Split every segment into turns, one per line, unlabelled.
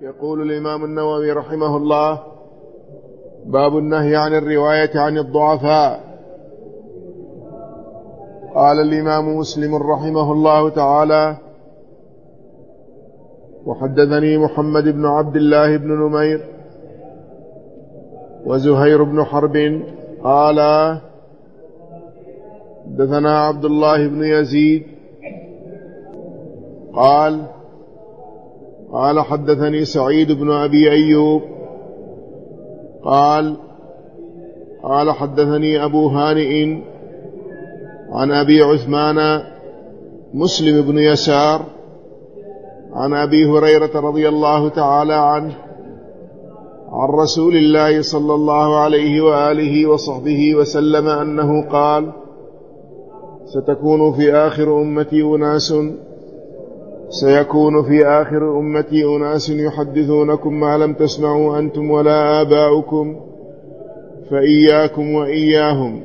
يقول الإمام النووي رحمه الله: باب النهي عن الرواية عن الضعفاء. قال الإمام مسلم رحمه الله تعالى: وحدثني محمد بن عبد الله بن نمير وزهير بن حرب قال حدثنا عبد الله بن يزيد قال حدثني سعيد بن أبي أيوب قال حدثني أبو هانئ عن أبي عثمان مسلم بن يسار عن أبي هريرة رضي الله تعالى عنه عن رسول الله صلى الله عليه وآله وصحبه وسلم أنه قال: سيكون في آخر أمتي أناس يحدثونكم ما لم تسمعوا أنتم ولا آباؤكم فإياكم وإياهم.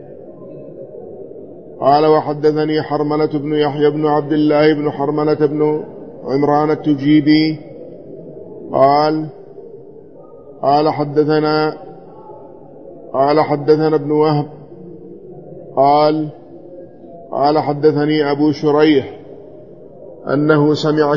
قال: وحدثني حرملة بن يحيى بن عبد الله بن حرملة بن عمران التجيبي قال حدثنا ابن وهب قال حدثني أبو شريح أنه سمع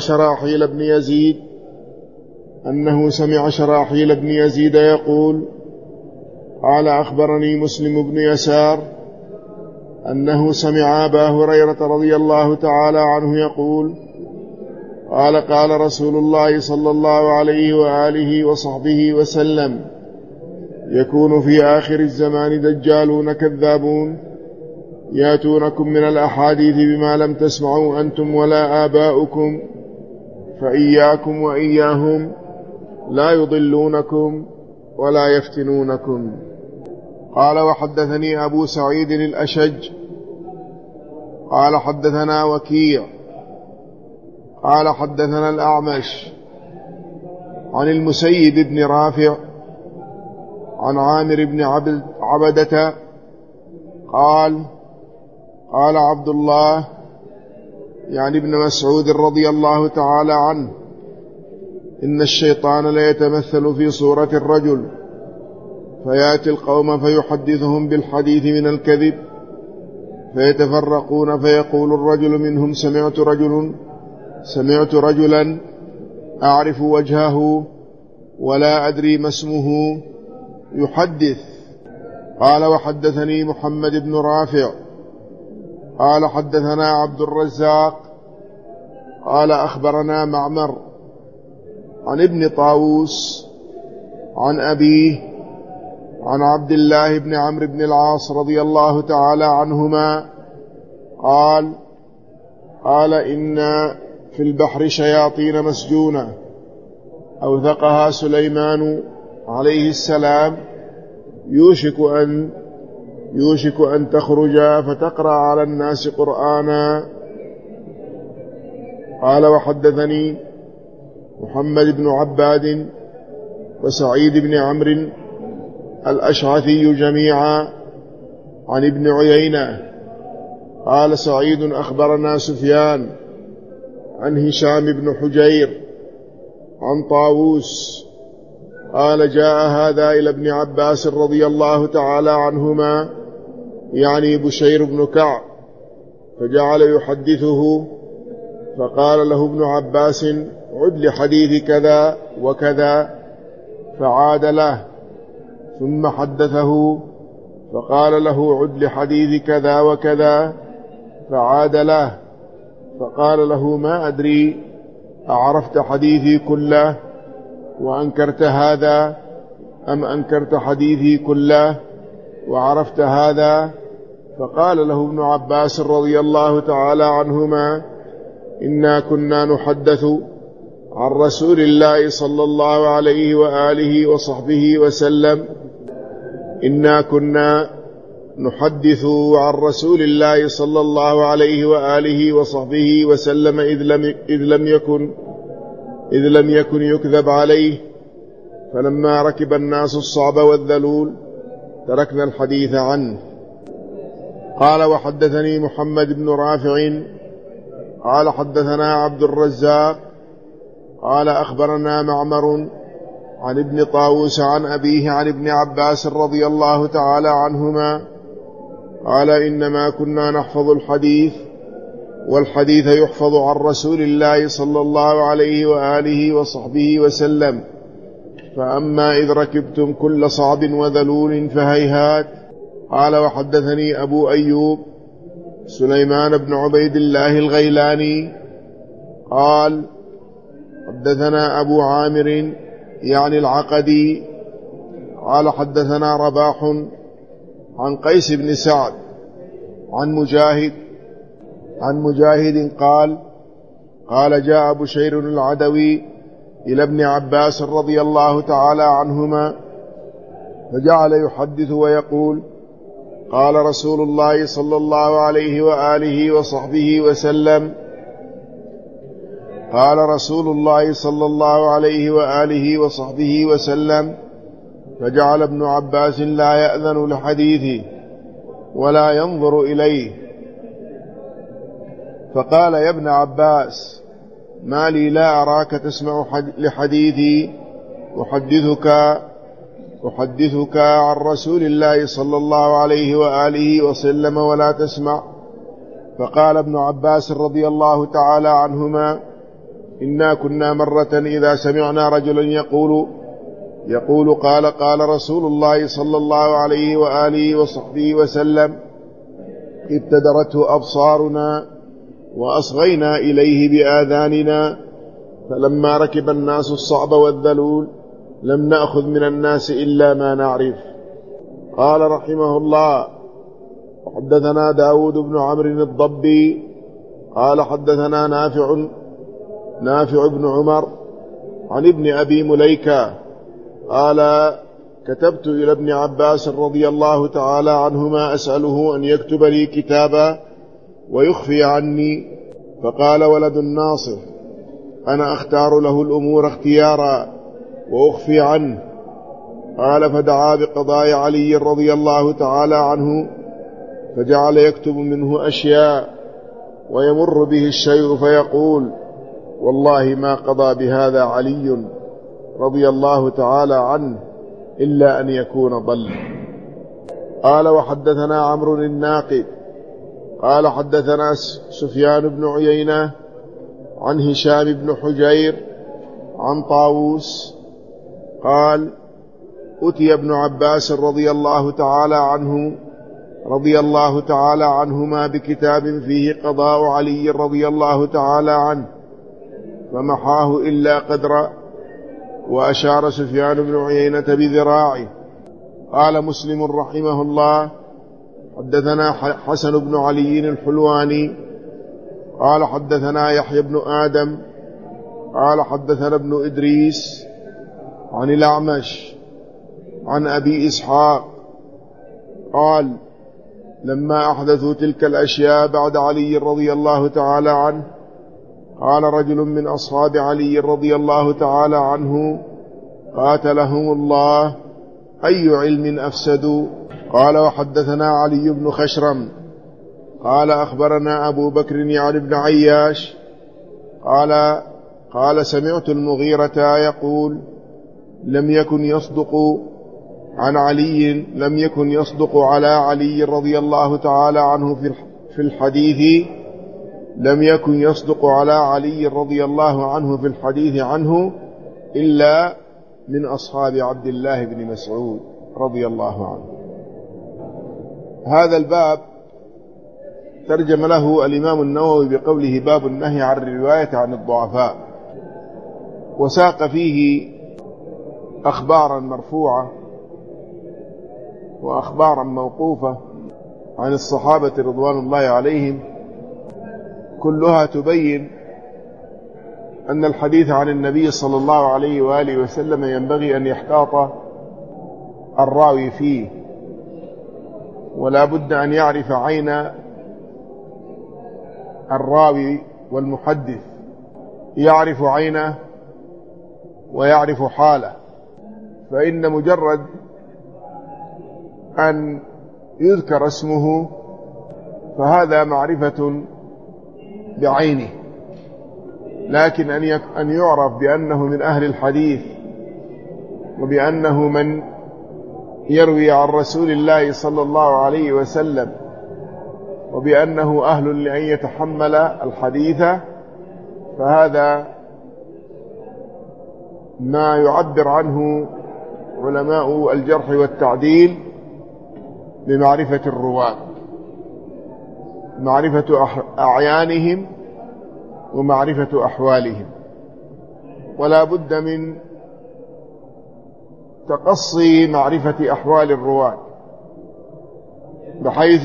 شراحيل بن يزيد يقول: قال أخبرني مسلم بن يسار أنه سمع أبا هريرة رضي الله تعالى عنه يقول: قال رسول الله صلى الله عليه وآله وصحبه وسلم: يكون في آخر الزمان دجالون كذابون يأتونكم من الأحاديث بما لم تسمعوا أنتم ولا آباؤكم فإياكم وإياهم لا يضلونكم ولا يفتنونكم. قال: وحدثني أبو سعيد الأشج قال حدثنا وكيع قال حدثنا الأعمش عن المسيب بن رافع عن عامر بن عبدة قال عبد الله يعني ابن مسعود رضي الله تعالى عنه: إن الشيطان ليتمثل في صورة الرجل فيأتي القوم فيحدثهم بالحديث من الكذب فيتفرقون فيقول الرجل منهم: سمعت رجلا أعرف وجهه ولا أدري ما اسمه يحدث. قال: وحدثني محمد بن رافع قال حدثنا عبد الرزاق قال أخبرنا معمر عن ابن طاووس عن أبيه عن عبد الله بن عمرو بن العاص رضي الله تعالى عنهما قال: إن في البحر شياطين مسجونة أوثقها سليمان عليه السلام يوشك أن تخرج فتقرأ على الناس قرآنا. قال: وحدثني محمد بن عباد وسعيد بن عمرو الأشعثي جميعا عن ابن عيينة قال سعيد: أخبرنا سفيان عن هشام بن حجير عن طاووس قال: جاء هذا إلى ابن عباس رضي الله تعالى عنهما يعني بشير بن كعب فجعل يحدثه فقال له ابن عباس: عد لحديث كذا وكذا، فعاد له ثم حدثه فقال له: عد لحديث كذا وكذا، فعاد له فقال له: ما أدري أعرفت حديثي كله وأنكرت هذا أم أنكرت حديثي كله وعرفت هذا؟ فقال له ابن عباس رضي الله تعالى عنهما: إنا كنا نحدث عن رسول الله صلى الله عليه وآله وصحبه وسلم إنا كنا نحدث عن رسول الله صلى الله عليه وآله وصحبه وسلم إذ لم يكن يكذب عليه، فلما ركب الناس الصعب والذلول تركنا الحديث عنه. قال: وحدثني محمد بن رافع قال حدثنا عبد الرزاق قال أخبرنا معمر عن ابن طاووس عن أبيه عن ابن عباس رضي الله تعالى عنهما قال إنما كنا نحفظ الحديث والحديث يحفظ عن رسول الله صلى الله عليه وآله وصحبه وسلم، فأما إذ ركبتم كل صعب وذلول فهيهات. قال وحدثني أبو أيوب سليمان بن عبيد الله الغيلاني قال حدثنا أبو عامر يعني العقدي قال حدثنا رباح عن قيس بن سعد عن مجاهد قال جاء بشير العدوي إلى ابن عباس رضي الله تعالى عنهما فجعل يحدث ويقول قال رسول الله صلى الله عليه وآله وصحبه وسلم قال رسول الله صلى الله عليه وآله وصحبه وسلم. فجعل ابن عباس لا يأذن لحديثه ولا ينظر إليه، فقال يا ابن عباس ما لي لا أراك تسمع لحديثي أحدثك عن رسول الله صلى الله عليه وآله وسلم ولا تسمع. فقال ابن عباس رضي الله تعالى عنهما إنا كنا مرة إذا سمعنا رجلا يقول قال رسول الله صلى الله عليه وآله وصحبه وسلم ابتدرته أبصارنا وأصغينا إليه بآذاننا، فلما ركب الناس الصعب والذلول لم نأخذ من الناس إلا ما نعرف. قال رحمه الله حدثنا داود بن عمرو الضبي قال حدثنا نافع بن عمر عن ابن أبي مليكة قال كتبت إلى ابن عباس رضي الله تعالى عنهما أسأله أن يكتب لي كتابا ويخفي عني، فقال ولد ناصح أنا أختار له الأمور اختيارا وأخفي عنه. قال فدعا بقضاء علي رضي الله تعالى عنه فجعل يكتب منه أشياء ويمر به الشيء فيقول والله ما قضى بهذا علي رضي الله تعالى عنه إلا أن يكون ضل. قال وحدثنا عمرو الناقد قال حدثنا سفيان بن عيينة عن هشام بن حجير عن طاووس قال أتي ابن عباس رضي الله تعالى عنهما بكتاب فيه قضاء علي رضي الله تعالى عنه فمحاه إلا قدرا، وأشار سفيان بن عيينة بذراعه. قال مسلم رحمه الله حدثنا حسن بن علي الحلواني قال حدثنا يحيى بن آدم قال حدثنا ابن إدريس عن الأعمش عن أبي إسحاق قال لما أحدثوا تلك الأشياء بعد علي رضي الله تعالى عنه قال رجل من أصحاب علي رضي الله تعالى عنه قاتلهم الله أي علم أفسدوا. قال وحدثنا علي بن خشرم قال أخبرنا أبو بكر يعني بن عياش قال سمعت المغيرة يقول لم يكن يصدق على علي رضي الله تعالى عنه في الحديث لم يكن يصدق على علي رضي الله عنه في الحديث عنه إلا من أصحاب عبد الله بن مسعود رضي الله عنه. هذا الباب ترجم له الإمام النووي بقوله باب النهي عن الرواية عن الضعفاء، وساق فيه أخبارا مرفوعة وأخبارا موقوفة عن الصحابة رضوان الله عليهم كلها تبين أن الحديث عن النبي صلى الله عليه وآله وسلم ينبغي أن يحتاط الراوي فيه، ولا بد أن يعرف عين الراوي والمحدث، يعرف عينه ويعرف حاله، فإن مجرد أن يذكر اسمه فهذا معرفة بعينه، لكن أن يعرف بأنه من أهل الحديث وبأنه من يروي عن رسول الله صلى الله عليه وسلم وبأنه أهل لأن يتحمل الحديث، فهذا ما يعبر عنه علماء الجرح والتعديل بمعرفة الرواة، معرفة أعيانهم ومعرفة أحوالهم. ولا بد من تقصي معرفة أحوال الرواة، بحيث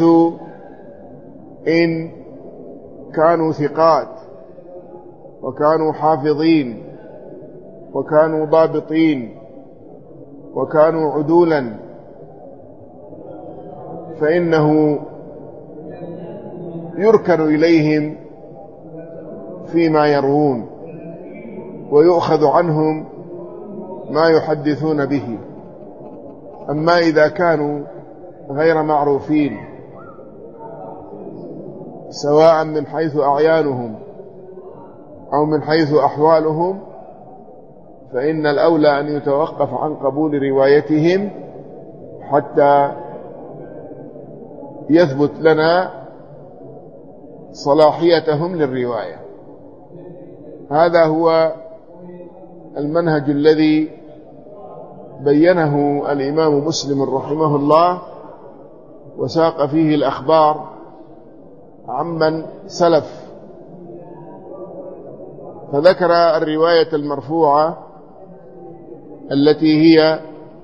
إن كانوا ثقات وكانوا حافظين وكانوا ضابطين وكانوا عدولا، فإنه يركن إليهم فيما يروون ويؤخذ عنهم ما يحدثون به. أما إذا كانوا غير معروفين سواء من حيث أعيانهم أو من حيث أحوالهم، فإن الأولى أن يتوقف عن قبول روايتهم حتى يثبت لنا صلاحيتهم للرواية. هذا هو المنهج الذي بينه الإمام مسلم رحمه الله، وساق فيه الأخبار عمن سلف، فذكر الرواية المرفوعة التي هي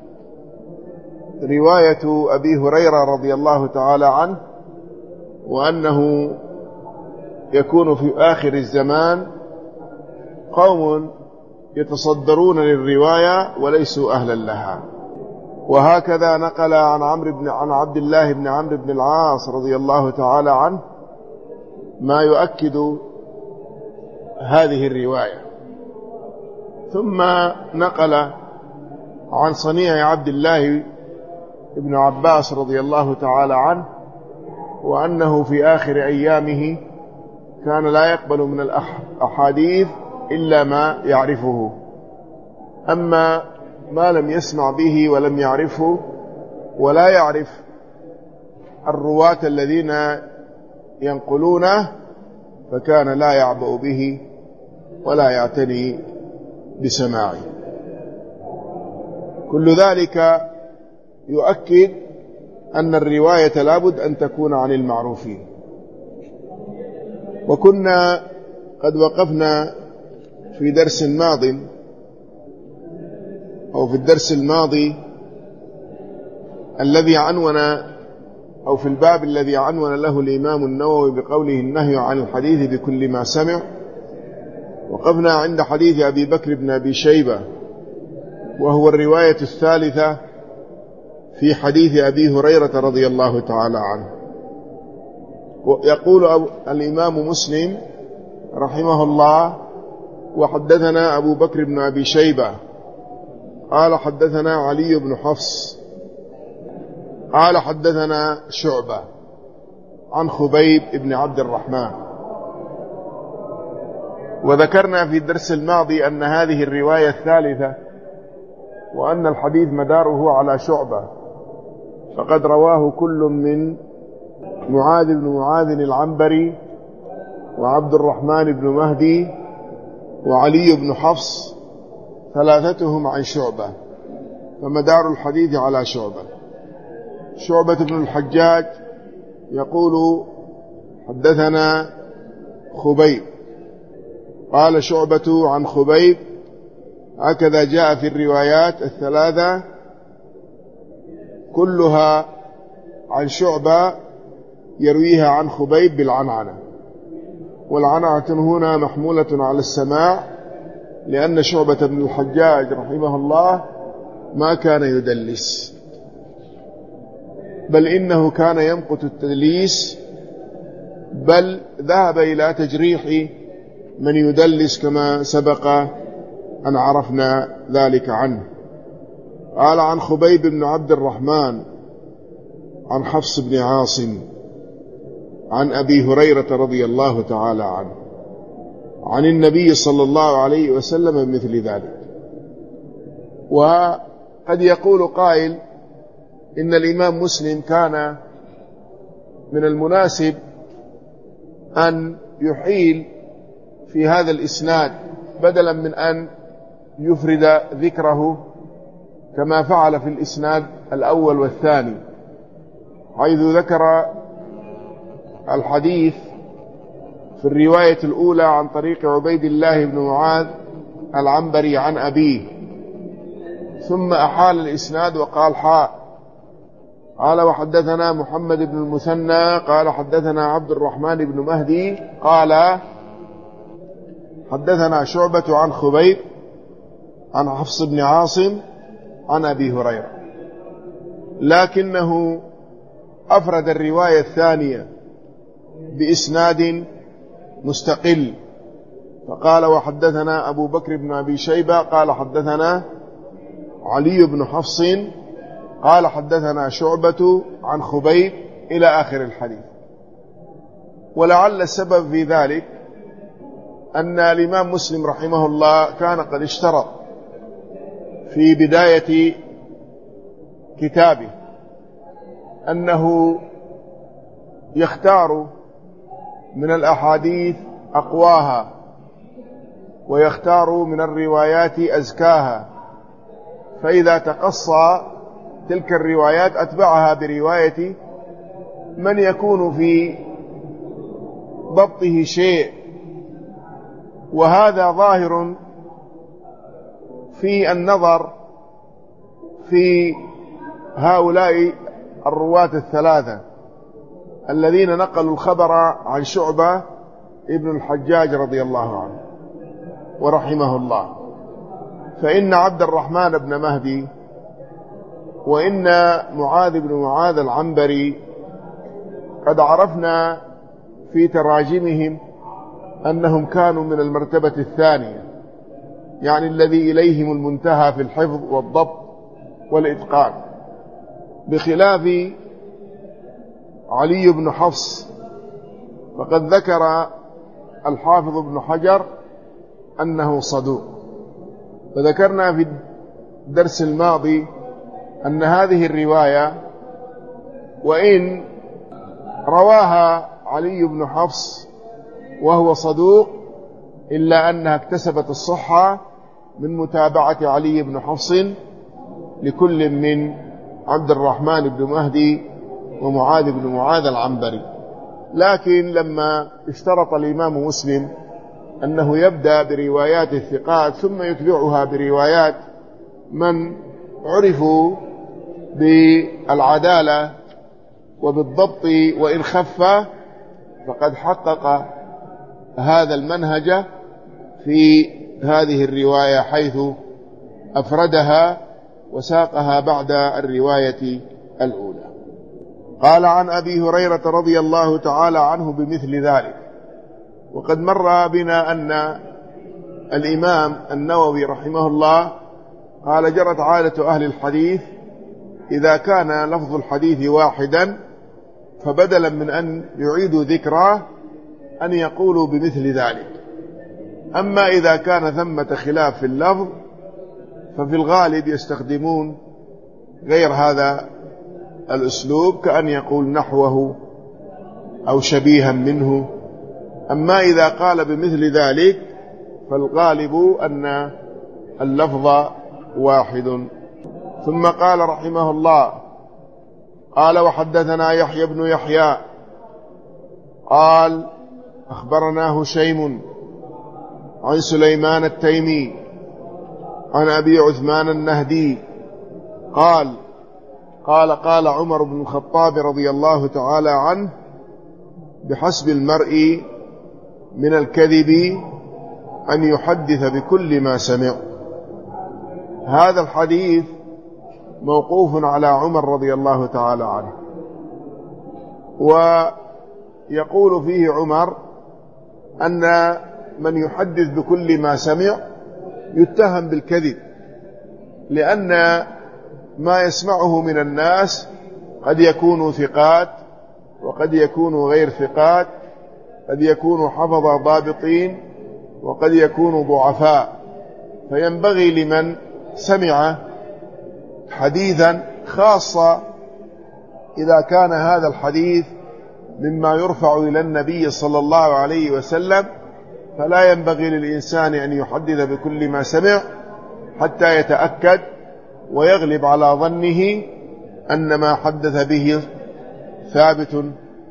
رواية أبي هريرة رضي الله تعالى عنه، وأنه يكون في آخر الزمان قوم يتصدرون للرواية وليسوا أهلا لها. وهكذا نقل عن عبد الله بن عمرو بن العاص رضي الله تعالى عنه ما يؤكد هذه الرواية. ثم نقل عن صنيع عبد الله بن عباس رضي الله تعالى عنه، وأنه في آخر أيامه كان لا يقبل من الأحاديث إلا ما يعرفه، أما ما لم يسمع به ولم يعرفه ولا يعرف الرواة الذين ينقلونه فكان لا يعبأ به ولا يعتني بسماعه. كل ذلك يؤكد أن الرواية لابد أن تكون عن المعروفين. وكنا قد وقفنا في درس ماض أو في الدرس الماضي الذي عنون أو في الباب الذي عنون له الإمام النووي بقوله النهي عن الحديث بكل ما سمع. وقفنا عند حديث أبي بكر بن أبي شيبة، وهو الرواية الثالثة في حديث أبي هريرة رضي الله تعالى عنه. يقول الإمام مسلم رحمه الله: وحدثنا أبو بكر بن أبي شيبة قال حدثنا علي بن حفص قال حدثنا شعبة عن خبيب بن عبد الرحمن. وذكرنا في الدرس الماضي أن هذه الرواية الثالثة وأن الحديث مداره على شعبة، فقد رواه كل من معاذ بن معاذ العنبري وعبد الرحمن بن مهدي وعلي بن حفص، ثلاثتهم عن شعبة، فمدار الحديث على شعبة. شعبة بن الحجاج يقول حدثنا خبيب، قال شعبة عن خبيب، هكذا جاء في الروايات الثلاثة كلها عن شعبة يرويها عن خبيب بالعنعنة، والعنعنة هنا محمولة على السماع، لأن شعبة بن الحجاج رحمه الله ما كان يدلس، بل إنه كان يمقت التدليس، بل ذهب إلى تجريح من يدلس كما سبق أن عرفنا ذلك عنه. قال عن خبيب بن عبد الرحمن عن حفص بن عاصم عن أبي هريرة رضي الله تعالى عنه. عن النبي صلى الله عليه وسلم بمثل ذلك. وقد يقول قائل إن الإمام مسلم كان من المناسب أن يحيل في هذا الإسناد بدلا من أن يفرد ذكره كما فعل في الإسناد الأول والثاني، حيث ذكر الحديث في الرواية الأولى عن طريق عبيد الله بن معاذ العنبري عن أبيه، ثم أحال الإسناد وقال قال وحدثنا محمد بن المثنى قال حدثنا عبد الرحمن بن مهدي قال حدثنا شعبة عن خبيب عن حفص بن عاصم عن أبي هريرة، لكنه أفرد الرواية الثانية بإسناد مستقل، فقال وحدثنا أبو بكر بن أبي شيبة قال حدثنا علي بن حفص قال حدثنا شعبة عن خبيب إلى آخر الحديث. ولعل السبب في ذلك أن الإمام مسلم رحمه الله كان قد اشترط في بداية كتابه أنه يختار من الأحاديث أقواها ويختار من الروايات أزكاها، فإذا تقصى تلك الروايات أتبعها برواية من يكون في ضبطه شيء، وهذا ظاهر في النظر في هؤلاء الرواة الثلاثة الذين نقلوا الخبر عن شعبة ابن الحجاج رضي الله عنه ورحمه الله، فإن عبد الرحمن بن مهدي وإن معاذ بن معاذ العنبري قد عرفنا في تراجمهم أنهم كانوا من المرتبة الثانية، يعني الذي إليهم المنتهى في الحفظ والضبط والإتقان، بخلاف علي بن حفص، فقد ذكر الحافظ ابن حجر أنه صدوق. وذكرنا في الدرس الماضي أن هذه الرواية وإن رواها علي بن حفص وهو صدوق إلا أنها اكتسبت الصحة من متابعة علي بن حفص لكل من عبد الرحمن بن مهدي ومعاذ بن معاذ العنبري. لكن لما اشترط الإمام مسلم أنه يبدأ بروايات الثقات ثم يتبعها بروايات من عرفوا بالعدالة وبالضبط وإن خف، فقد حقق هذا المنهج في هذه الرواية حيث أفردها وساقها بعد الرواية الأولى. قال عن أبي هريرة رضي الله تعالى عنه بمثل ذلك. وقد مر بنا أن الإمام النووي رحمه الله قال جرت عادة أهل الحديث إذا كان لفظ الحديث واحدا فبدلا من أن يعيدوا ذكراه أن يقولوا بمثل ذلك. أما إذا كان ثمة خلاف في اللفظ ففي الغالب يستخدمون غير هذا الأسلوب، كأن يقول نحوه أو شبيها منه. أما إذا قال بمثل ذلك فالغالب أن اللفظ واحد. ثم قال رحمه الله قال وحدثنا يحيى بن يحيى قال أخبرنا هشيم عن سليمان التيمي عن أبي عثمان النهدي قال عمر بن الخطاب رضي الله تعالى عنه بحسب المرء من الكذب أن يحدث بكل ما سمع. هذا الحديث موقوف على عمر رضي الله تعالى عنه، ويقول فيه عمر أن من يحدث بكل ما سمع يتهم بالكذب، لأن ما يسمعه من الناس قد يكونوا ثقات وقد يكونوا غير ثقات، قد يكونوا حفظ ضابطين وقد يكونوا ضعفاء، فينبغي لمن سمع حديثا، خاصة إذا كان هذا الحديث مما يرفع إلى النبي صلى الله عليه وسلم، فلا ينبغي للإنسان أن يحدث بكل ما سمع حتى يتأكد ويغلب على ظنه أن ما حدث به ثابت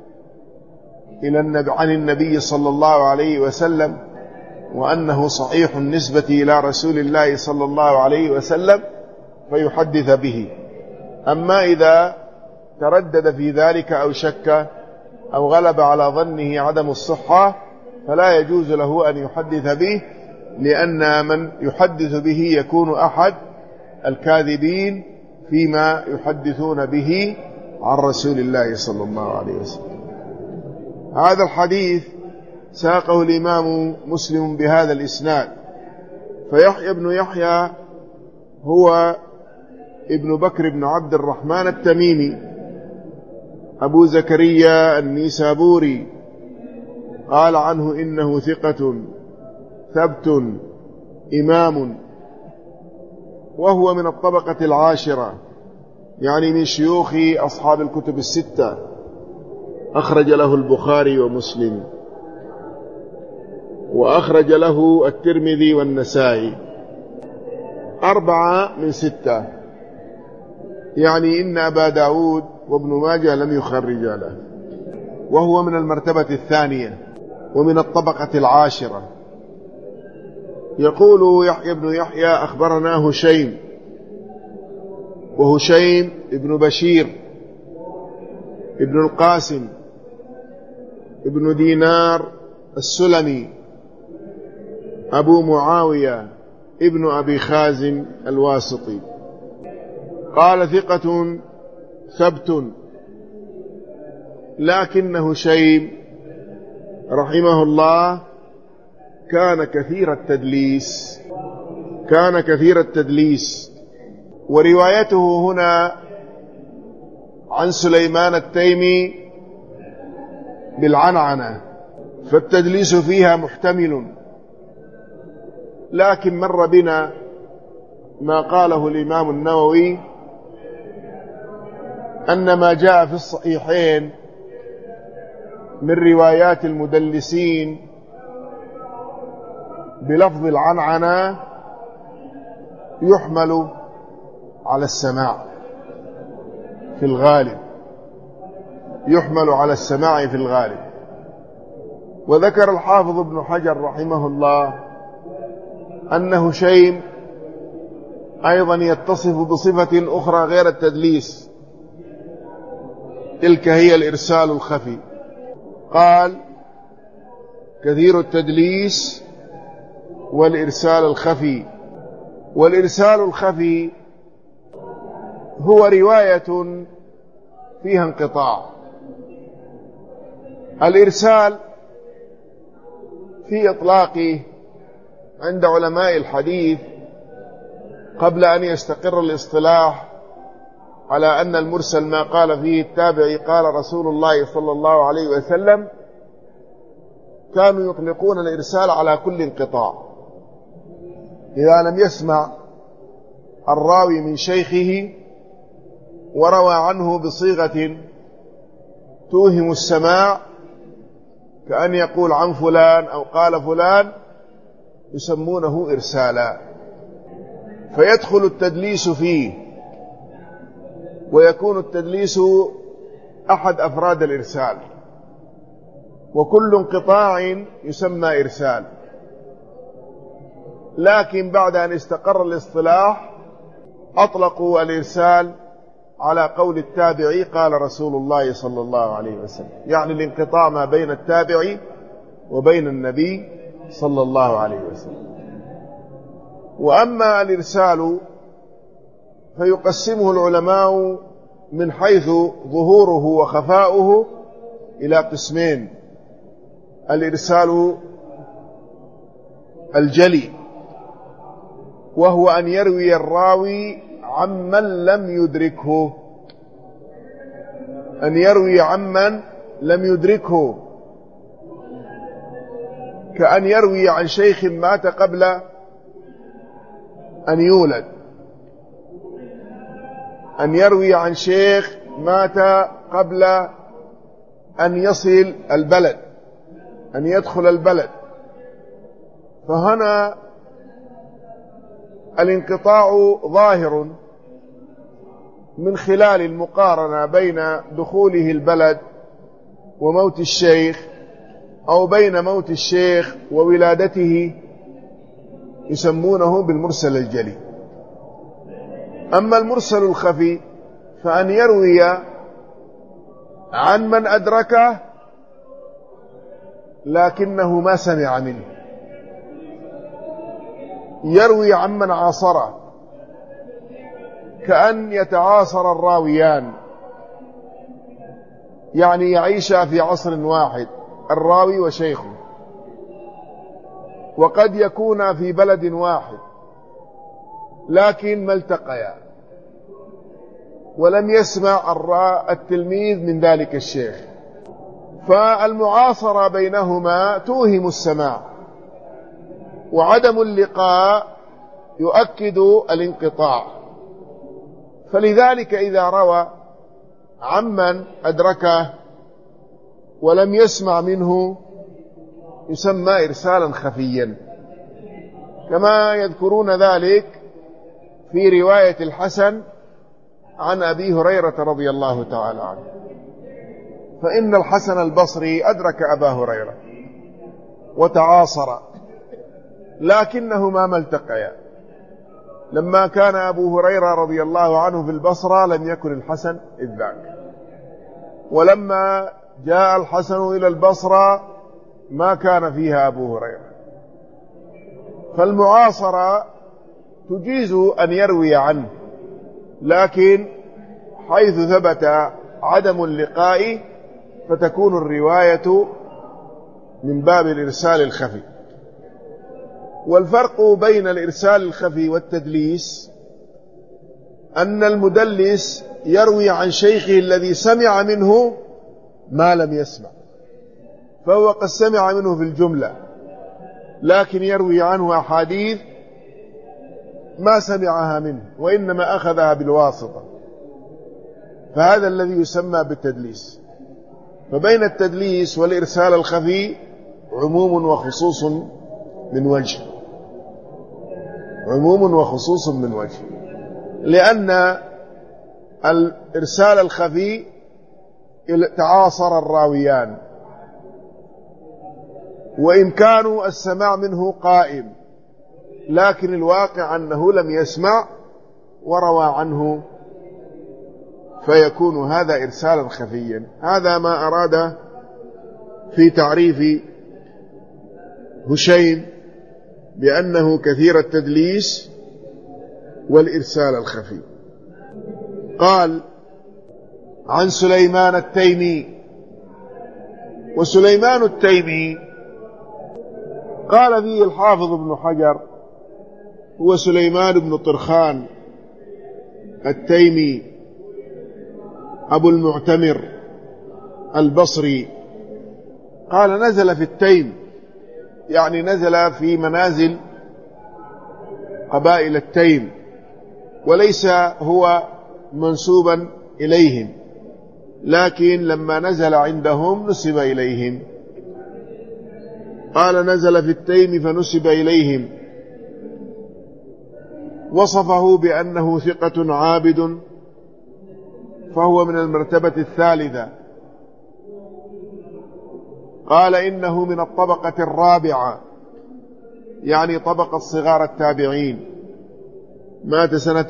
عن النبي صلى الله عليه وسلم، وأنه صحيح النسبة إلى رسول الله صلى الله عليه وسلم، فيحدث به. أما إذا تردد في ذلك أو شك أو غلب على ظنه عدم الصحة، فلا يجوز له أن يحدث به، لأن من يحدث به يكون أحد الكاذبين فيما يحدثون به عن رسول الله صلى الله عليه وسلم. هذا الحديث ساقه الإمام مسلم بهذا الإسناد. فيحيى بن يحيى هو ابن بكر بن عبد الرحمن التميمي أبو زكريا النيسابوري، قال عنه إنه ثقة ثبت إمام، وهو من الطبقة العاشرة، يعني من شيوخ أصحاب الكتب الستة، أخرج له البخاري ومسلم، وأخرج له الترمذي والنسائي، 4 من 6، يعني إن أبا داود وابن ماجه لم يخرج له، وهو من المرتبة الثانية ومن الطبقة العاشرة. يقول يحيى بن يحيى أخبرنا هشيم، وهشيم ابن بشير ابن القاسم ابن دينار السلمي أبو معاوية ابن أبي خازم الواسطي، قال ثقة ثبت، لكن هشيم رحمه الله كان كثير التدليس، وروايته هنا عن سليمان التيمي بالعنعنة، فالتدليس فيها محتمل. لكن مر بنا ما قاله الإمام النووي أن ما جاء في الصحيحين من روايات المدلسين بلفظ العنعنة يحمل على السماع في الغالب، يحمل على السماع في الغالب. وذكر الحافظ ابن حجر رحمه الله أن هشيم أيضا يتصف بصفة أخرى غير التدليس، تلك هي الإرسال الخفي. قال كثير التدليس والإرسال الخفي. والإرسال الخفي هو رواية فيها انقطاع. الإرسال في إطلاقه عند علماء الحديث قبل أن يستقر الاصطلاح على أن المرسل ما قال فيه التابعي قال رسول الله صلى الله عليه وسلم، كانوا يطلقون الإرسال على كل انقطاع. إذا لم يسمع الراوي من شيخه وروى عنه بصيغة توهم السماع، كأن يقول عن فلان أو قال فلان، يسمونه إرسالا، فيدخل التدليس فيه، ويكون التدليس أحد أفراد الإرسال، وكل انقطاع يسمى إرسال. لكن بعد أن استقر الاصطلاح أطلقوا الإرسال على قول التابعي قال رسول الله صلى الله عليه وسلم، يعني الانقطاع ما بين التابعي وبين النبي صلى الله عليه وسلم. وأما الإرسال فيقسمه العلماء من حيث ظهوره وخفاؤه إلى قسمين: الإرسال الجلي، وهو أن يروي الراوي عمن لم يدركه، أن يروي عمن لم يدركه، كأن يروي عن شيخ مات قبل أن يولد، أن يروي عن شيخ مات قبل أن يصل البلد، أن يدخل البلد، فهنا الانقطاع ظاهر من خلال المقارنة بين دخوله البلد وموت الشيخ، أو بين موت الشيخ وولادته، يسمونه بالمرسل الجلي. أما المرسل الخفي فأن يروي عن من أدركه لكنه ما سمع منه، يروي عن من عاصره، كأن يتعاصر الراويان، يعني يعيشا في عصر واحد الراوي وشيخه، وقد يكونا في بلد واحد لكن ما التقيا ولم يسمع التلميذ من ذلك الشيخ، فالمعاصرة بينهما توهم السماع، وعدم اللقاء يؤكد الانقطاع. فلذلك إذا روى عمن أدركه ولم يسمع منه يسمى إرسالا خفيا، كما يذكرون ذلك في رواية الحسن عن أبي هريرة رضي الله تعالى عنه، فإن الحسن البصري أدرك أبا هريرة وتعاصر لكنهما ما التقيا. لما كان أبو هريرة رضي الله عنه في البصرة لم يكن الحسن إذ ذاك، ولما جاء الحسن إلى البصرة ما كان فيها أبو هريرة. فالمعاصرة تجيز أن يروي عنه، لكن حيث ثبت عدم اللقاء فتكون الرواية من باب الإرسال الخفي. والفرق بين الإرسال الخفي والتدليس أن المدلس يروي عن شيخه الذي سمع منه ما لم يسمع، فهو قد سمع منه في الجملة لكن يروي عنه أحاديث ما سمعها منه وإنما أخذها بالواسطة، فهذا الذي يسمى بالتدليس. فبين التدليس والإرسال الخفي عموم وخصوص من وجه، عموم وخصوص من وجه، لأن الإرسال الخفي تعاصر الراويان وإن كانوا السماع منه قائم، لكن الواقع أنه لم يسمع وروى عنه، فيكون هذا إرسالا خفيا. هذا ما أراد في تعريف هشيم بأنه كثير التدليس والإرسال الخفي. قال عن سليمان التيمي. وسليمان التيمي قال فيه الحافظ ابن حجر هو سليمان بن طرخان التيمي أبو المعتمر البصري. قال نزل في التيم، يعني نزل في منازل قبائل التيم، وليس هو منسوبا إليهم، لكن لما نزل عندهم نسب إليهم. قال نزل في التيم فنسب إليهم. وصفه بأنه ثقة عابد، فهو من المرتبة الثالثة. قال إنه من الطبقة الرابعة، يعني طبقة صغار التابعين، مات سنة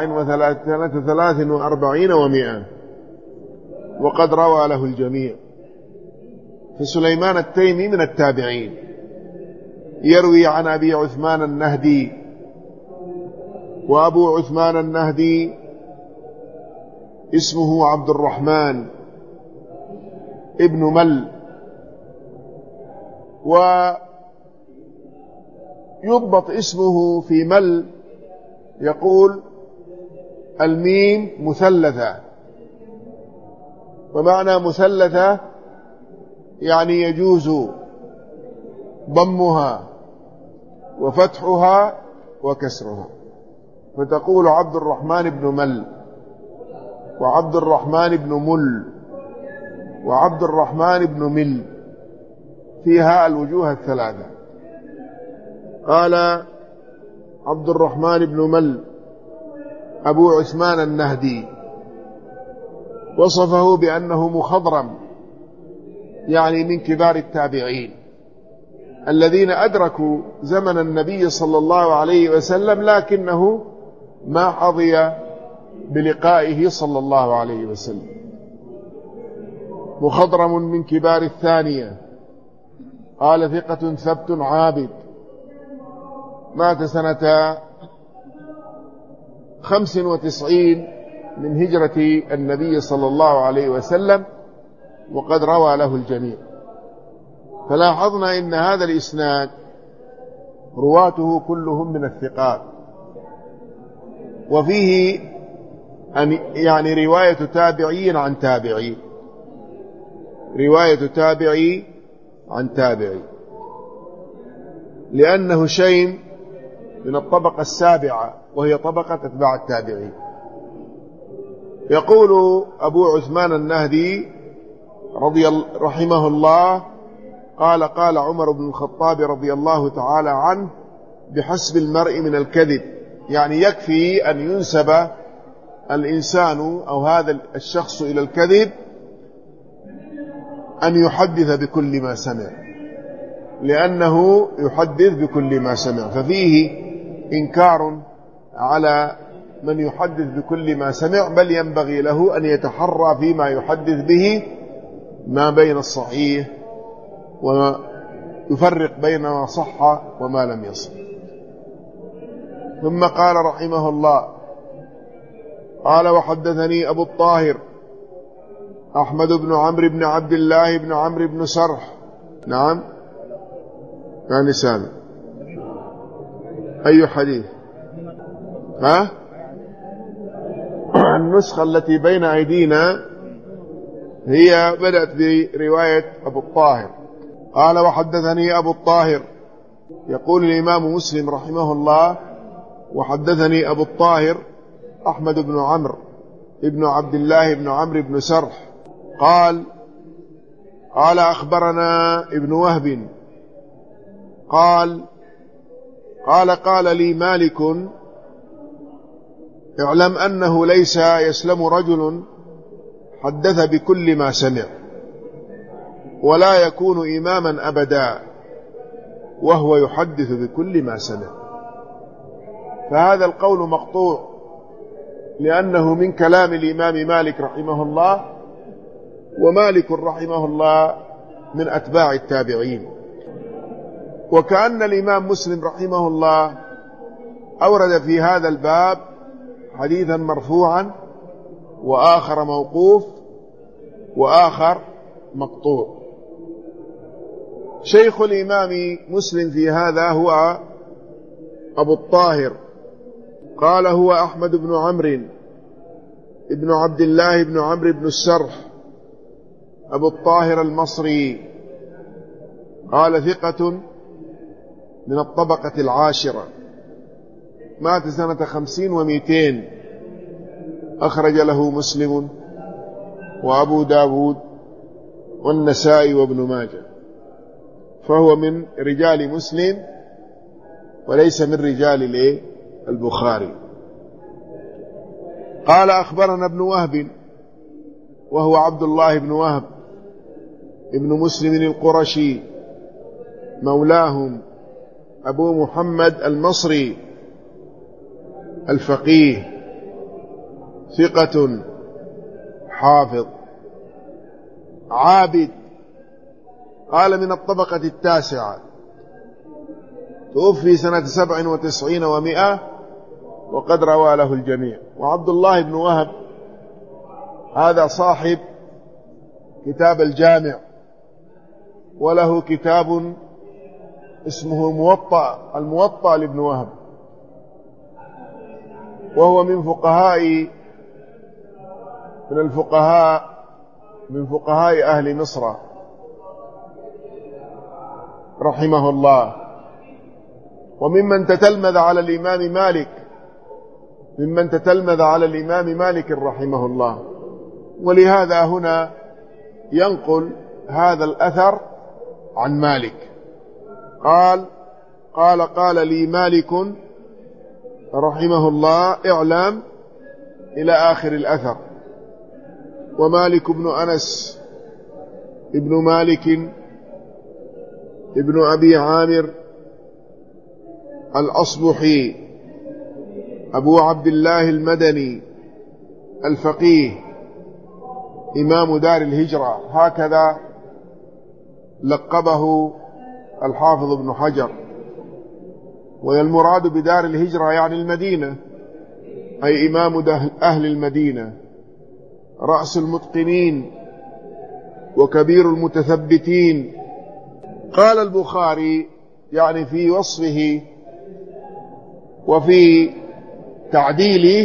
43 و100، وقد روى له الجميع. فسليمان التيمي من التابعين، يروي عن أبي عثمان النهدي، وأبو عثمان النهدي اسمه عبد الرحمن ابن مل، ويضبط اسمه في مل يقول الميم مثلثة، ومعنى مثلثة يعني يجوز ضمها وفتحها وكسرها، فتقول عبد الرحمن بن مل، وعبد الرحمن بن مل، وعبد الرحمن بن مل، فيها الوجوه الثلاثة. قال عبد الرحمن بن مل أبو عثمان النهدي وصفه بأنه مخضرم، يعني من كبار التابعين الذين أدركوا زمن النبي صلى الله عليه وسلم، لكنه ما حظي بلقائه صلى الله عليه وسلم. مخضرم من كبار الثانية، قال ثقة ثبت عابد، مات سنة 95 من هجرة النبي صلى الله عليه وسلم، وقد روى له الجميع. فلاحظنا إن هذا الإسناد رواته كلهم من الثقات، وفيه يعني رواية تابعي عن تابعي، رواية تابعي عن تابعي، لأنه شيء من الطبقة السابعة وهي طبقة أتباع التابعين. يقول أبو عثمان النهدي رحمه الله قال قال عمر بن الخطاب رضي الله تعالى عنه: بحسب المرء من الكذب، يعني يكفي أن ينسب الإنسان أو هذا الشخص إلى الكذب أن يحدث بكل ما سمع، لأنه يحدث بكل ما سمع، ففيه إنكار على من يحدث بكل ما سمع، بل ينبغي له أن يتحرى فيما يحدث به ما بين الصحيح ويفرق بين ما صح وما لم يصح. ثم قال رحمه الله: قال وحدثني أبو الطاهر أحمد بن عمرو بن عبد الله بن عمرو بن سرح. نعم، يعني سامع. أي حديث؟ النسخة التي بين أيدينا هي بدأت برواية أبو الطاهر. قال وحدثني أبو الطاهر، يقول الإمام مسلم رحمه الله: وحدثني أبو الطاهر أحمد بن عمرو ابن عبد الله بن عمرو بن سرح قال أخبرنا ابن وهب قال لي مالك: اعلم أنه ليس يسلم رجل حدث بكل ما سمع ولا يكون إماما أبدا وهو يحدث بكل ما سمع. فهذا القول مقطوع، لأنه من كلام الإمام مالك رحمه الله، ومالك رحمه الله من أتباع التابعين. وكأن الإمام مسلم رحمه الله أورد في هذا الباب حديثا مرفوعا وآخر موقوف وآخر مقطوع. شيخ الإمام مسلم في هذا هو أبو الطاهر، قال هو أحمد بن عمرو ابن عبد الله بن عمرو بن السرح أبو الطاهر المصري، قال ثقة من الطبقة العاشرة، مات سنة 50 و200، أخرج له مسلم وأبو داود والنسائي وابن ماجه، فهو من رجال مسلم وليس من رجال البخاري. قال أخبرنا ابن وهب وهو عبد الله بن وهب ابن مسلم القرشي مولاهم أبو محمد المصري الفقيه، ثقة حافظ عابد، قال من الطبقة التاسعة، توفي سنة 97 و100، وقد روى له الجميع. وعبد الله بن وهب هذا صاحب كتاب الجامع، وله كتاب اسمه الموطأ لابن وهب، وهو من فقهاء أهل مصر رحمه الله، وممن تتلمذ على الإمام مالك رحمه الله. ولهذا هنا ينقل هذا الأثر عن مالك، قال لي مالك رحمه الله اعلم إلى آخر الأثر. ومالك بن أنس ابن مالك ابن أبي عامر الأصبحي أبو عبد الله المدني الفقيه إمام دار الهجرة، هكذا لقبه الحافظ ابن حجر. والمراد بدار الهجرة يعني المدينة، أي إمام أهل المدينة، رأس المتقنين وكبير المتثبتين. قال البخاري يعني في وصفه وفي تعديله،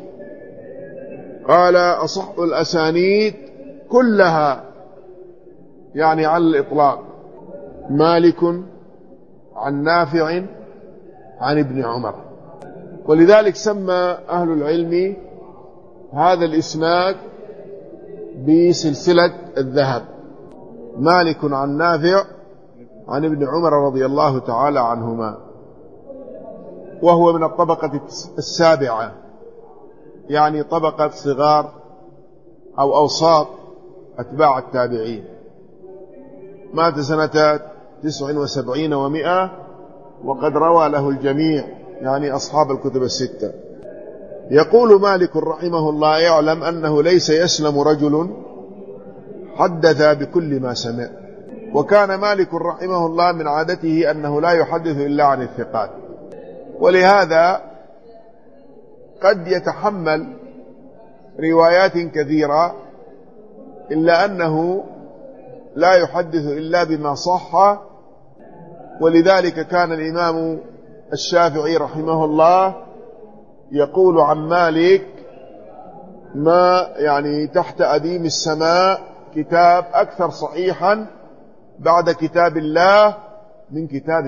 قال أصح الأسانيد كلها، يعني على الإطلاق، مالك عن نافع عن ابن عمر. ولذلك سمى أهل العلم هذا الإسناد بسلسلة الذهب، مالك عن نافع عن ابن عمر رضي الله تعالى عنهما، وهو من الطبقة السابعة، يعني طبقة صغار أو أوساط أتباع التابعين. مات سنة 79 و100، وقد روى له الجميع، يعني أصحاب الكتب الستة. يقول مالك رحمه الله يعلم أنه ليس يسلم رجل حدث بكل ما سمع. وكان مالك رحمه الله من عادته أنه لا يحدث إلا عن الثقات، ولهذا قد يتحمل روايات كثيرة، إلا أنه لا يحدث إلا بما صح. ولذلك كان الإمام الشافعي رحمه الله يقول عن مالك: ما يعني تحت أديم السماء كتاب أكثر صحيحا بعد كتاب الله من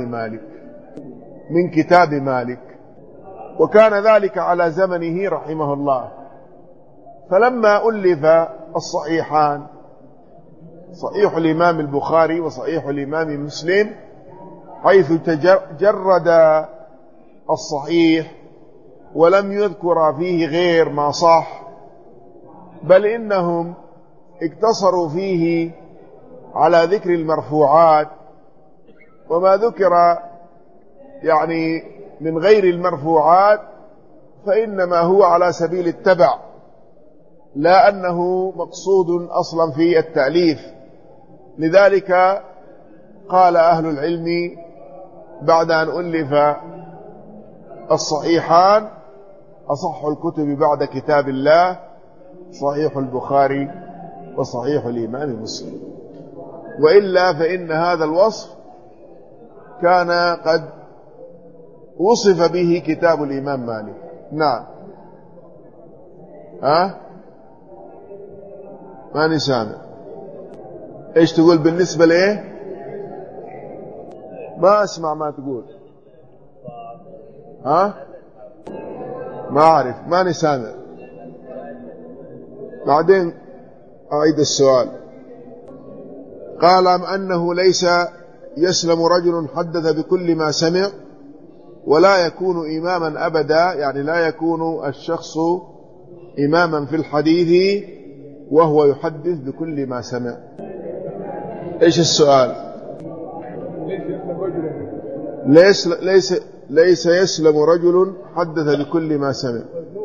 كتاب مالك. وكان ذلك على زمنه رحمه الله. فلما ألف الصحيحان، صحيح الإمام البخاري وصحيح الإمام مسلم، حيث تجرد الصحيح ولم يذكر فيه غير ما صح، بل إنهم اقتصروا فيه على ذكر المرفوعات، وما ذكر يعني من غير المرفوعات فإنما هو على سبيل التبع، لا أنه مقصود أصلا في التأليف. لذلك قال أهل العلم بعد أن ألف الصحيحان: أصح الكتب بعد كتاب الله صحيح البخاري وصحيح الإمام مسلم. وإلا فإن هذا الوصف كان قد وصف به كتاب الإمام مالك. نعم. ما نسامع. إيش تقول بالنسبة لإيه؟ ما أسمع ما تقول. ما أعرف، ما نسامع. بعدين أعيد السؤال. قال أنه ليس يسلم رجل حدث بكل ما سمع ولا يكون إماما أبدا، يعني لا يكون الشخص إماما في الحديث وهو يحدث بكل ما سمع. إيش السؤال؟ ليس يسلم رجل حدث بكل ما سمع.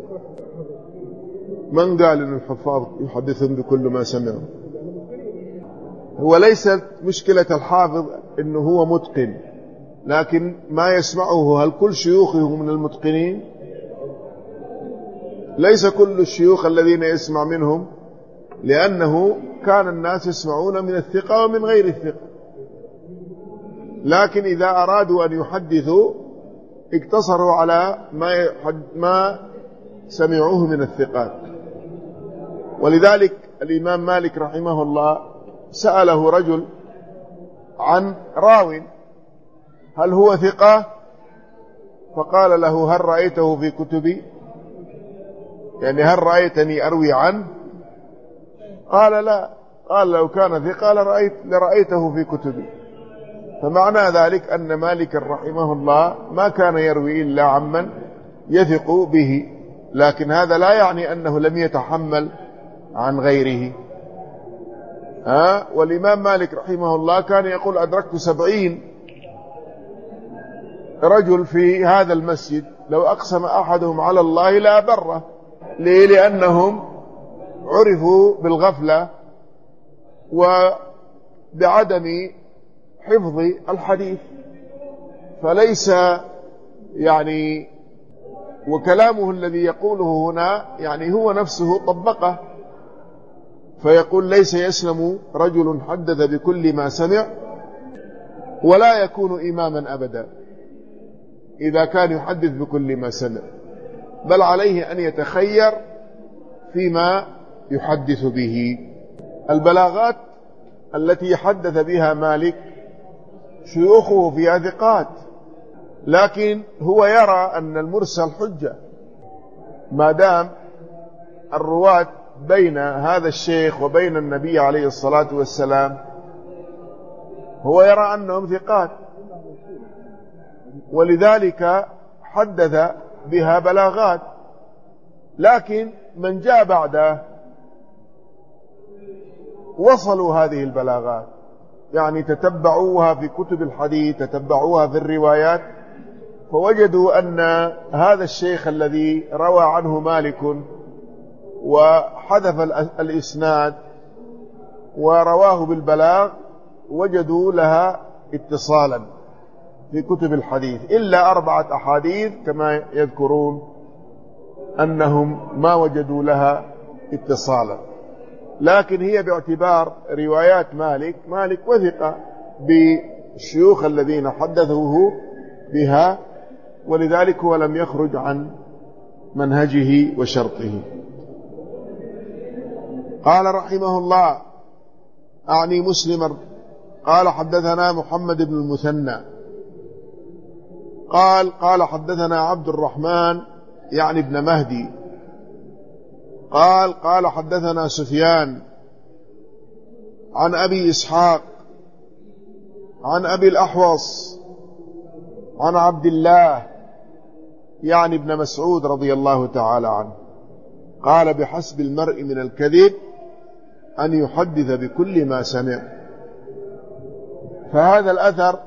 من قال أن الحفاظ يحدثون بكل ما سمعوا؟ هو ليست مشكلة الحافظ أنه هو متقن، لكن ما يسمعه هل كل شيوخه من المتقنين؟ ليس كل الشيوخ الذين يسمع منهم، لأنه كان الناس يسمعون من الثقة ومن غير الثقة، لكن إذا أرادوا أن يحدثوا اقتصروا على ما سمعوه من الثقات. ولذلك الإمام مالك رحمه الله سأله رجل عن راو هل هو ثقة؟ فقال له هل رأيته في كتبي؟ يعني هل رأيتني أروي عنه؟ قال لا. قال لو كان ثقة لرأيته في كتبي. فمعنى ذلك أن مالك رحمه الله ما كان يروي إلا عمن يثق به، لكن هذا لا يعني أنه لم يتحمل عن غيره. والإمام مالك رحمه الله كان يقول أدركت 70 رجل في هذا المسجد لو أقسم أحدهم على الله لا بره. ليه؟ لأنهم عرفوا بالغفلة وبعدم حفظ الحديث، فليس يعني وكلامه الذي يقوله هنا يعني هو نفسه طبقه، فيقول ليس يسلم رجل حدث بكل ما سمع ولا يكون إماما أبدا إذا كان يحدث بكل ما سمع، بل عليه أن يتخير فيما يحدث به. البلاغات التي حدث بها مالك شيوخه فيها ثقات، لكن هو يرى أن المرسل حجة ما دام الرواة بين هذا الشيخ وبين النبي عليه الصلاة والسلام، هو يرى أنهم ثقات، ولذلك حدث بها بلاغات. لكن من جاء بعده وصلوا هذه البلاغات، يعني تتبعوها في كتب الحديث، تتبعوها في الروايات، فوجدوا أن هذا الشيخ الذي روى عنه مالك وحذف الإسناد ورواه بالبلاغ وجدوا لها اتصالا في كتب الحديث، إلا 4 أحاديث كما يذكرون أنهم ما وجدوا لها اتصالا. لكن هي باعتبار روايات مالك وثق بالشيوخ الذين حدثوه بها، ولذلك هو لم يخرج عن منهجه وشرطه. قال رحمه الله أعني مسلم قال حدثنا محمد بن المثنى قال حدثنا عبد الرحمن يعني ابن مهدي قال حدثنا سفيان عن أبي إسحاق عن أبي الأحوص عن عبد الله يعني ابن مسعود رضي الله تعالى عنه قال بحسب المرء من الكذب أن يحدث بكل ما سمع. فهذا الأثر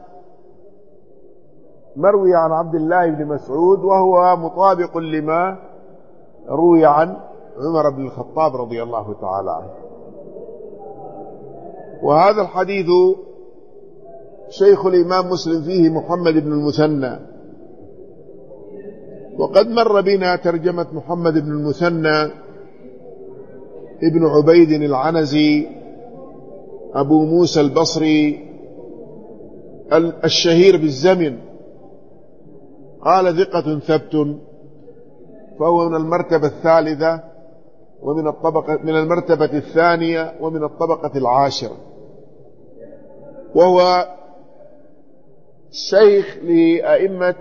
مروي عن عبد الله بن مسعود، وهو مطابق لما روي عن عمر بن الخطاب رضي الله تعالى عنه. وهذا الحديث شيخ الإمام مسلم فيه محمد بن المثنى، وقد مر بنا ترجمة محمد بن المثنى ابن عبيد العنزي أبو موسى البصري الشهير بالزمن، قال ثقة ثبت، فهو من المرتبة الثالثة من المرتبة الثانية ومن الطبقة العاشرة، وهو شيخ لأئمة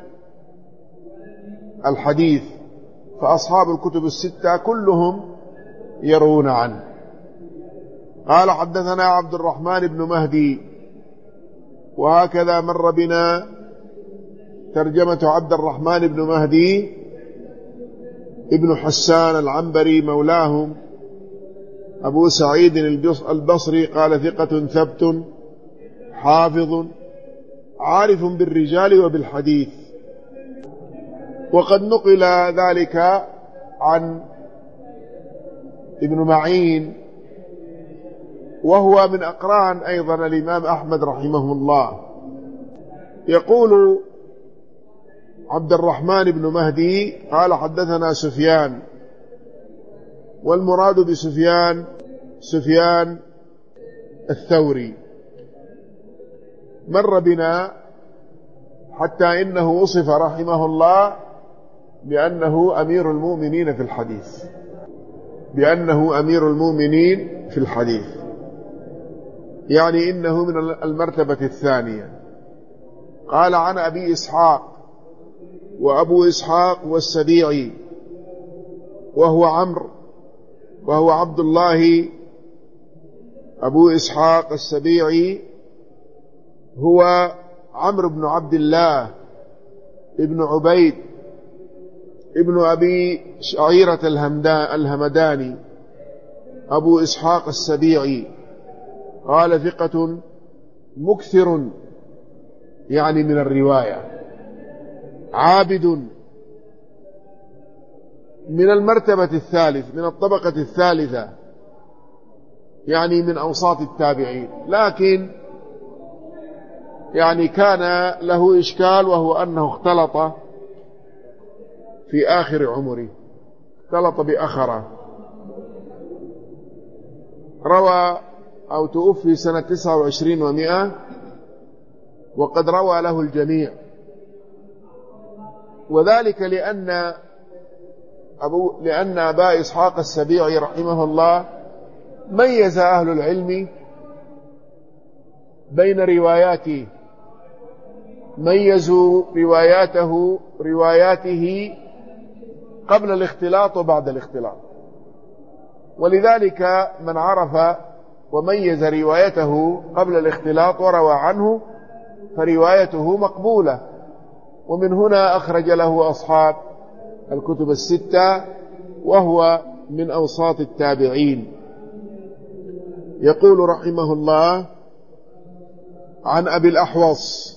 الحديث، فأصحاب الكتب الستة كلهم يرون عنه. قال حدثنا عبد الرحمن بن مهدي، وهكذا مر بنا ترجمة عبد الرحمن بن مهدي ابن حسان العنبري مولاهم أبو سعيد البصري، قال ثقة ثبت حافظ عارف بالرجال وبالحديث. وقد نقل ذلك عن ابن معين، وهو من أقران أيضا الإمام أحمد رحمه الله. يقول عبد الرحمن بن مهدي قال حدثنا سفيان، والمراد بسفيان سفيان الثوري. مر بنا حتى إنه وصف رحمه الله بأنه أمير المؤمنين في الحديث، بأنه أمير المؤمنين في الحديث، يعني إنه من المرتبة الثانية. قال عن أبي إسحاق، وأبو إسحاق والسبيعي، وهو عبد الله. أبو إسحاق السبيعي هو عمرو بن عبد الله ابن عبيد ابن أبي شعيرة الهمداني، أبو إسحاق السبيعي. قال ثقة مكثر يعني من الرواية، عابد، من المرتبة الثالث، من الطبقة الثالثة، يعني من أوساط التابعين، لكن يعني كان له إشكال، وهو أنه اختلط في آخر عمره، اختلط بأخره. روى أو توفي سنة 29 و100، وقد روى له الجميع، وذلك لأن أبا إسحاق السبيعي رحمه الله ميز أهل العلم بين رواياته، ميزوا رواياته قبل الاختلاط وبعد الاختلاط، ولذلك من عرف وميز روايته قبل الاختلاط وروى عنه فروايته مقبولة، ومن هنا أخرج له أصحاب الكتب الستة، وهو من أوساط التابعين. يقول رحمه الله عن أبي الأحوص،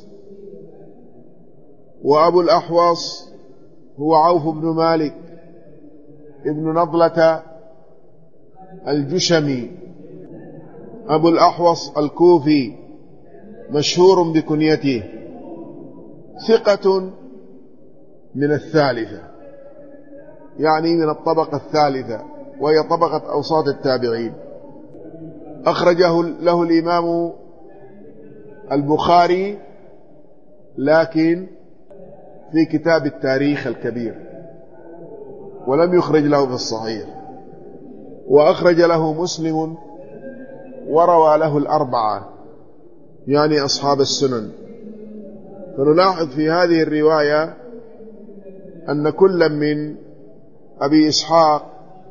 وأبو الأحوص هو عوف بن مالك ابن نضلة الجشمي، أبو الأحوص الكوفي، مشهور بكنيته، ثقة من الثالثة، يعني من الطبقة الثالثة، وهي طبقة أوساط التابعين. أخرجه له الإمام البخاري، لكن في كتاب التاريخ الكبير، ولم يخرج له في الصحيح. وأخرج له مسلم، وروى له الأربعة، يعني أصحاب السنن. فنلاحظ في هذه الرواية أن كل من أبي إسحاق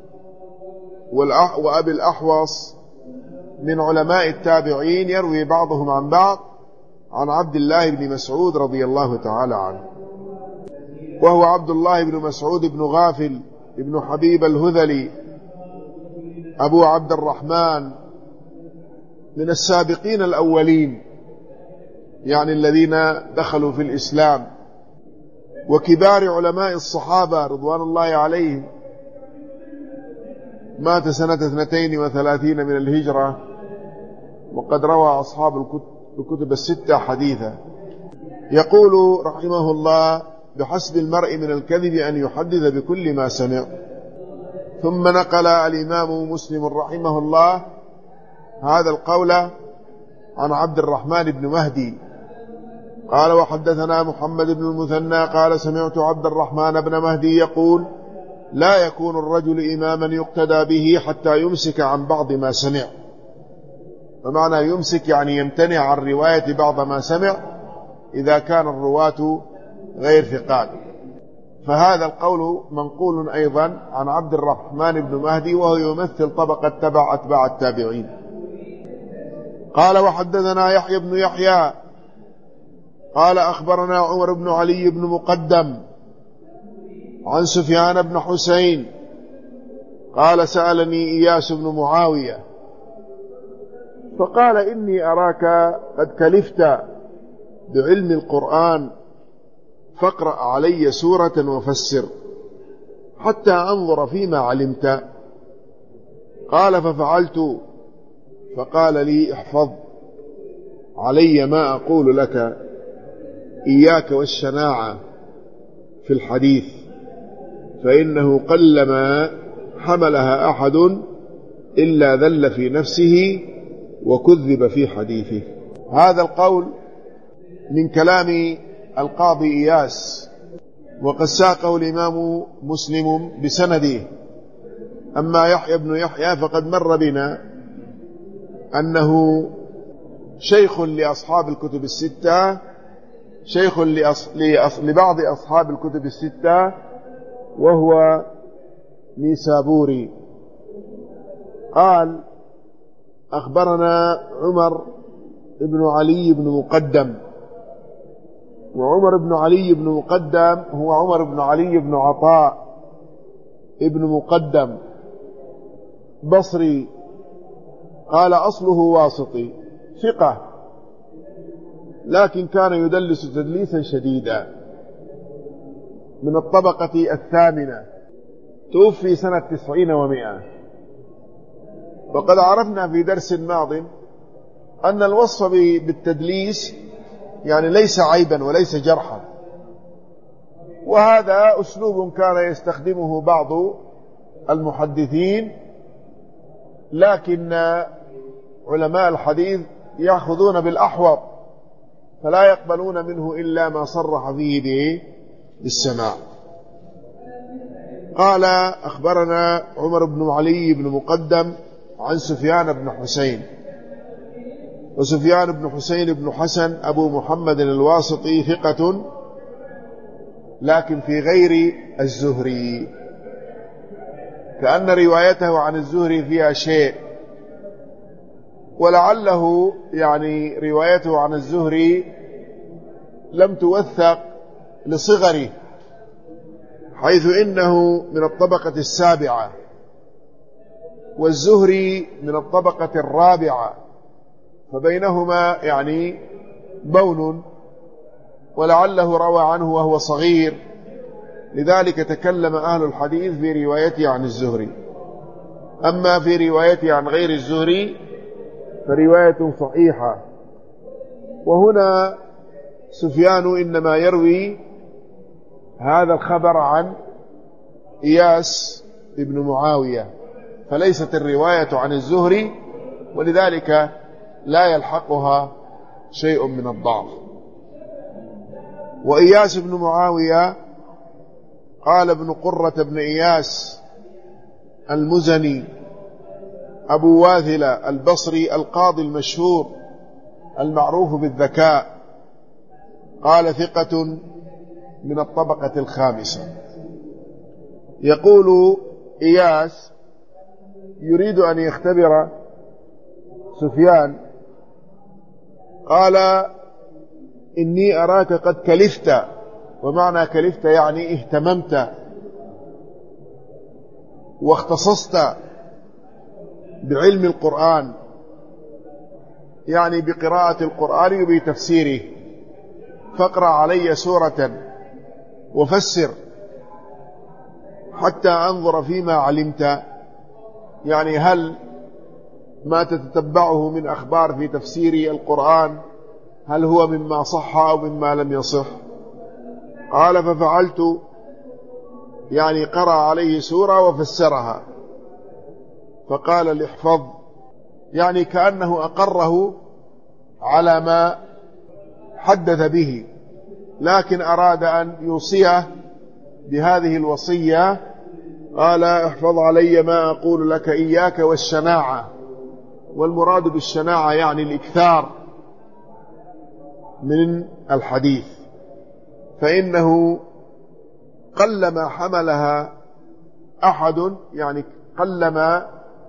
وأبي الأحوص من علماء التابعين، يروي بعضهم عن بعض عن عبد الله بن مسعود رضي الله تعالى عنه، وهو عبد الله بن مسعود بن غافل بن حبيب الهذلي أبو عبد الرحمن، من السابقين الأولين، يعني الذين دخلوا في الإسلام، وكبار علماء الصحابة رضوان الله عليهم. مات سنة 32 من الهجرة، وقد روى أصحاب الكتب الستة حديثا. يقول رحمه الله: بحسب المرء من الكذب أن يحدث بكل ما سمع. ثم نقل الإمام مسلم رحمه الله هذا القول عن عبد الرحمن بن مهدي قال: وحدثنا محمد بن المثنى قال: سمعت عبد الرحمن بن مهدي يقول: لا يكون الرجل إماما يقتدى به حتى يمسك عن بعض ما سمع. فمعنى يمسك يعني يمتنع عن رواية بعض ما سمع إذا كان الرواة غير ثقات. فهذا القول منقول أيضا عن عبد الرحمن بن مهدي، وهو يمثل طبقة أتباع التابعين. قال: وحدثنا يحيى بن يحيى قال: أخبرنا عمر بن علي بن مقدم عن سفيان بن حسين قال: سألني إياس بن معاوية فقال: إني أراك قد كلفت بعلم القرآن، فاقرأ علي سورة وفسر حتى أنظر فيما علمت. قال: ففعلت، فقال لي: احفظ علي ما أقول لك، إياك والشناعة في الحديث، فإنه قلما حملها أحد إلا ذل في نفسه وكذب في حديثه. هذا القول من كلام القاضي إياس، وقد ساقه الإمام مسلم بسنده. أما يحيى بن يحيى فقد مر بنا أنه شيخ لأصحاب الكتب الستة، شيخ لبعض أصحاب الكتب الستة، وهو نيسابوري. قال: أخبرنا عمر بن علي بن مقدم. وعمر بن علي بن مقدم هو عمر بن علي بن عطاء ابن مقدم، بصري. قال: أصله واسطي، ثقة، لكن كان يدلس تدليسا شديدا، من الطبقة الثامنة، توفي سنة 90 و100. وقد عرفنا في درس ماض أن الوصف بالتدليس يعني ليس عيبا وليس جرحا، وهذا أسلوب كان يستخدمه بعض المحدثين، لكن علماء الحديث يأخذون بالأحوط، فلا يقبلون منه إلا ما صرح فيه بالسماع. قال: أخبرنا عمر بن علي بن مقدم عن سفيان بن حسين. وسفيان بن حسين بن حسن أبو محمد الواسطي، ثقة، لكن في غير الزهري، كأن روايته عن الزهري فيها شيء، ولعله يعني روايته عن الزهري لم توثق لصغره، حيث إنه من الطبقة السابعة والزهري من الطبقة الرابعة، فبينهما يعني بون، ولعله روى عنه وهو صغير، لذلك تكلم أهل الحديث في روايته عن الزهري. أما في روايته عن غير الزهري فرواية صحيحة. وهنا سفيان إنما يروي هذا الخبر عن إياس بن معاوية، فليست الرواية عن الزهري، ولذلك لا يلحقها شيء من الضعف. وإياس بن معاوية قال ابن قرة بن إياس المزني أبو واثلة البصري القاضي المشهور المعروف بالذكاء، قال: ثقة من الطبقة الخامسة. يقول إياس يريد أن يختبر سفيان، قال: إني أراك قد كلفت. ومعنى كلفت يعني اهتممت واختصصت بعلم القرآن، يعني بقراءة القرآن وبتفسيره، فاقرأ علي سورة وفسر حتى أنظر فيما علمت، يعني هل ما تتتبعه من أخبار في تفسير القرآن هل هو مما صح أو مما لم يصح؟ قال: ففعلت، يعني قرأ عليه سورة وفسرها، فقال: ليحفظ، يعني كأنه أقره على ما حدث به، لكن أراد أن يوصيه بهذه الوصية. قال: احفظ علي ما أقول لك، إياك والشناعة. والمراد بالشناعة يعني الإكثار من الحديث، فإنه قلما حملها أحد، يعني قلما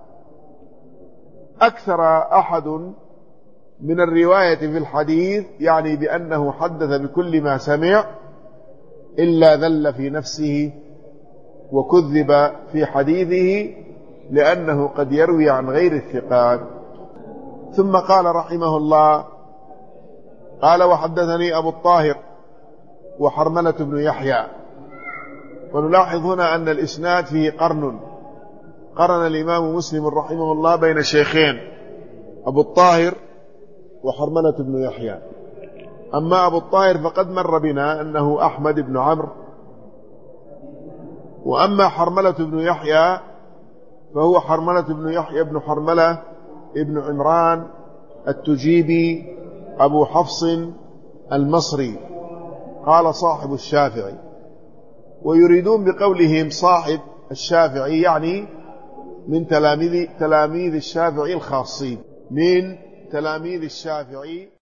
أكثر أحد من الرواية في الحديث، يعني بأنه حدث بكل ما سمع، إلا ذل في نفسه وكذب في حديثه، لأنه قد يروي عن غير الثقات. ثم قال رحمه الله: قال: وحدثني أبو الطاهر وحرملة بن يحيى. ونلاحظ هنا أن الإسناد فيه قرن الإمام مسلم رحمه الله بين شيخين، أبو الطاهر وحرملة بن يحيى. أما أبو الطاهر فقد مر بنا أنه أحمد بن عمرو، وأما حرملة بن يحيى فهو حرملة بن يحيى بن حرملة ابن عمران التجيبي أبو حفص المصري، قال صاحب الشافعي. ويريدون بقولهم صاحب الشافعي يعني من تلاميذ الشافعي الخاصين، من تلاميذ الشافعي